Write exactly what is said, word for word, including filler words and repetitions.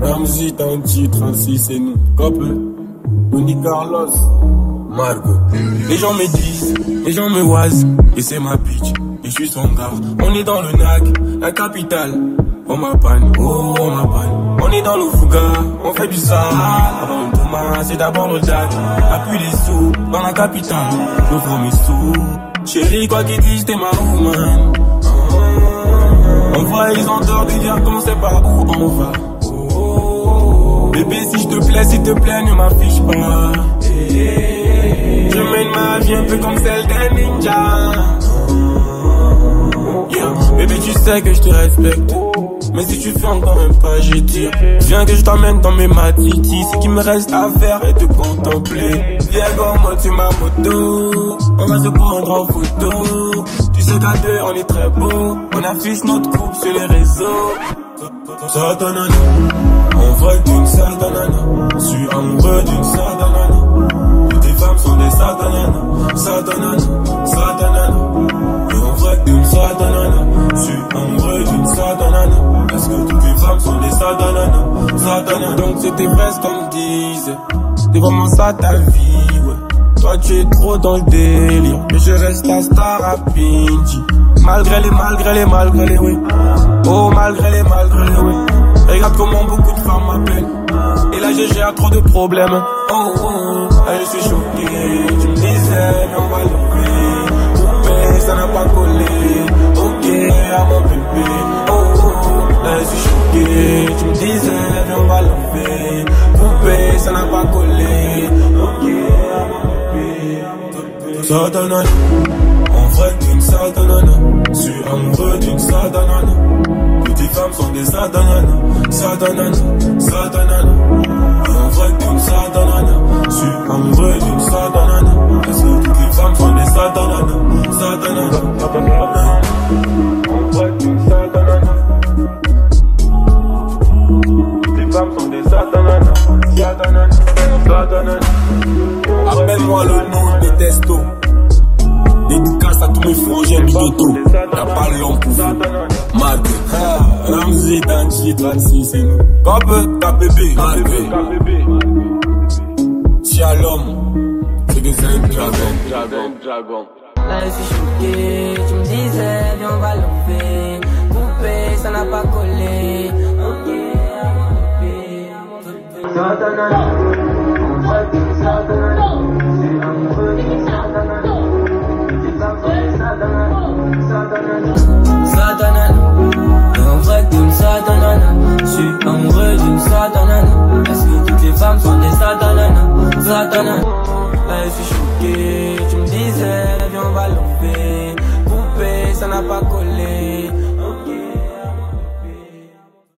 Ramzi, Tanti, trente-six, c'est nous. Cop, Tony Carlos, Margot. Les gens me disent, les gens me oisent, et c'est ma bitch, et je suis son gars. On est dans le N A C, la capitale. On m'appanne, oh, on m'appanne. On est dans le Fouga, on fait du sale. Avant une Thomas, c'est d'abord le dac. Appuie les sous, dans la capitale. Je prends mes sous. Chérie, quoi qu'ils disent, t'es ma woman. On voit, ils ont tort de dire qu'on sait pas où on va. Bébé, si je te plais, s'il te plaît, ne m'affiche pas. Je mène ma vie un peu comme celle d'un ninja. Yeah. Bébé, tu sais que je te respecte. Mais si tu fais encore un pas, je tire. Viens que je t'emmène dans mes matitis. Ce qui me reste à faire est te contempler. Viens comme moi, tu ma moto. On va se prendre en photo. Tu sais qu'à deux, on est très beau. On affiche notre couple sur les réseaux. Satanana, on voit d'une satanana. Je suis amoureux d'une satanana. Toutes les femmes sont des satanana. Satanana, satanana. Et on voit d'une satanana. Je suis amoureux d'une satanana. Parce que toutes les femmes sont des satanana. Satanana. Donc c'était vrai ce qu'on me disait. C'est vraiment ça ta vie, ouais. Toi tu es trop dans le délire. Mais je reste la star à Pinji. Malgré les, malgré les, malgré les, oui. Oh, malgré les, malgré les, oui. Regarde comment beaucoup de femmes m'appellent. Et là, j'ai gère trop de problèmes. Oh, oh, oh. Là, je suis choqué. Tu me disais, mais on va lever. Poupée, ça n'a pas collé. Ok, à mon bébé. Oh, oh, oh. Là, je suis choqué. Tu me disais, mais on va lever. Poupée, ça n'a pas collé. Ok, à mon bébé. Satanana. On voit d'une satanana. Je suis amoureux d'une satanana. Toutes les femmes sont des satanana. Satanana, satanana. Et on voit d'une satanana. Je suis amoureux d'une satanana. Parce que toutes les femmes sont des satanana. Satanana. On voit d'une satanana. Toutes les femmes sont des satanana. Satanana, satanana. Appelle-moi le nom des testos. Dédicace à tous mes frangins du Toto. Y'a pas l'homme pour vous. Marc, Ramzi, Tanti, trente-six, c'est nous. Kope, K P B, Marc. Shalom, c'est des dragons. Dragon. Là je suis choqué, tu me disais, viens on va l'enlever. Coupé, ça n'a pas collé. Ok, Satanana, on va dire Satanana. C'est amoureux de Satanana. Satanana, et on voit d'une satanana. Je suis amoureux d'une satanana. Parce que toutes les femmes sont des satanana. Satanana, là je suis choqué. Tu me disais, viens on va l'enlever. Poupée, ça n'a pas collé.